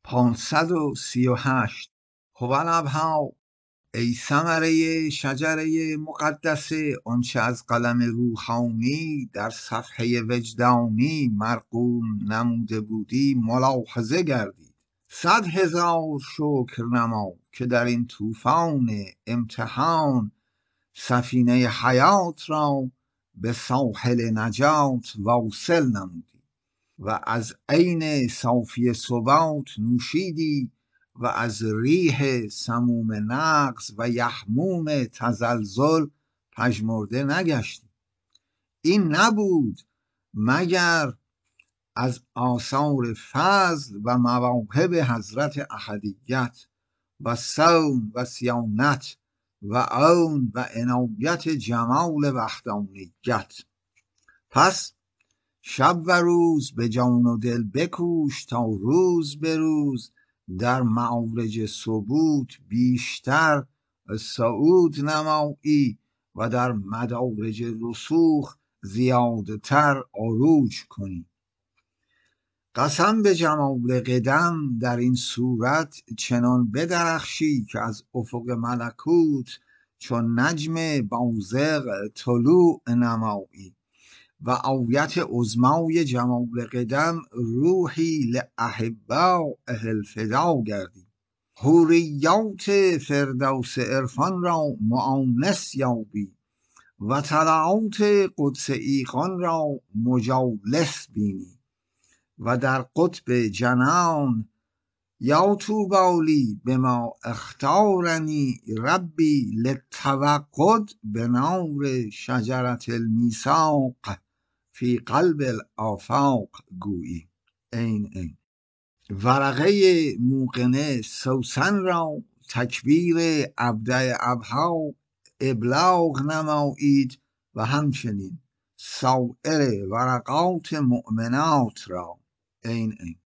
538 هوالابها، ای ثمره شجره مقدسه، آنچه از قلم روحانی در صفحه وجدانی مرقوم نموده بودی ملاحظه گردید. 100,000 شکر نما که در این طوفان امتحان سفینه حیات را به ساحل نجات واصل نمودی و از عین صافی ثبات نوشیدی و از ریح سموم نقص و یحموم تزلزل پژمرده نگشتی. این نبود مگر از آثار فضل و مواهب حضرت احدیت و صون و صیانت و عون و عنایت جمال وحدانیت. پس شب و روز به جان و دل بکوش تا روز به روز در معارج ثبوت بیشتر صعود نمایی و در مدارج رسوخ زیادتر عروج کنی. قسم به جمال قدم در این صورت چنان بدرخشی که از افق ملکوت چون نجم بازغ طلوع نمایی و آیت عظمای جمال قدم روحی لاحباء الفدا گردی. حوریات فردوس عرفان را مؤانس یابی و طلعات قدس ایقان را مجالس بینی و در قطب جنان یا طوبی بما اختارنی ربی للتوقد به نور شجرة المیثاق فی قلب الآفاق گویی. این ورقه موقنه سوسن را تکبیر ابدع ابها ابلاغ نمایید و همچنین سایر ورقات مؤمنات را. این